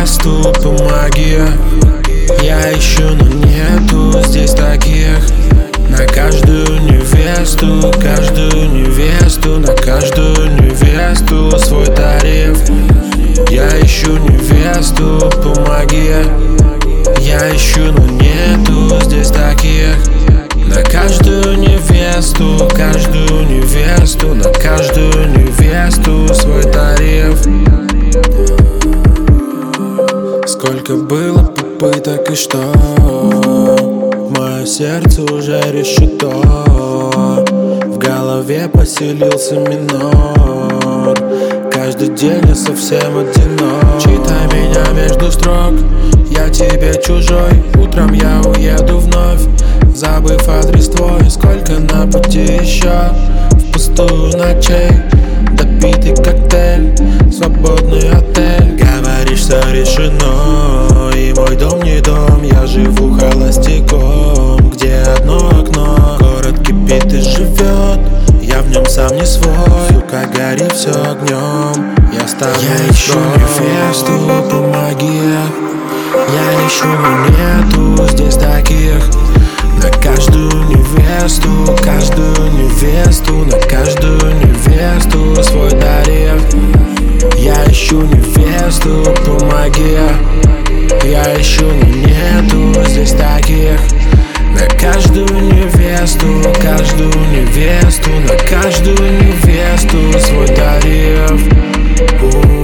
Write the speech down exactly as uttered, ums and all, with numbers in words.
невесту, помоги. Я ищу, но нету здесь таких. На каждую невесту, каждую невесту, на каждую невесту свой тариф. Я ищу невесту, помоги. Я ищу, но нету здесь таких. На каждую невесту, каждую невесту, на каждую невесту свой тариф. Сколько было попыток и что? Мое сердце уже решето. В голове поселился минор. Каждый день я совсем одинок. Читай меня между строк. Я тебе чужой. Утром я уеду вновь, забыв адрес твой. Сколько на пути еще в пустую ночей. Допитый коктейль, свободный отель. Говоришь, все решено, и мой дом не дом. Я живу холостяком, где одно окно. Город кипит и живет, я в нем сам не свой. Сука, горит все огнем, я ставлю. Я ищу невесту, помоги. Я ищу, но нету здесь таких. На каждую невесту, каждую невесту, на каждую невесту свой тариф. Я ищу невесту, помоги. Я ищу, но нету здесь таких. На каждую невесту, каждую невесту, на каждую невесту свой тариф.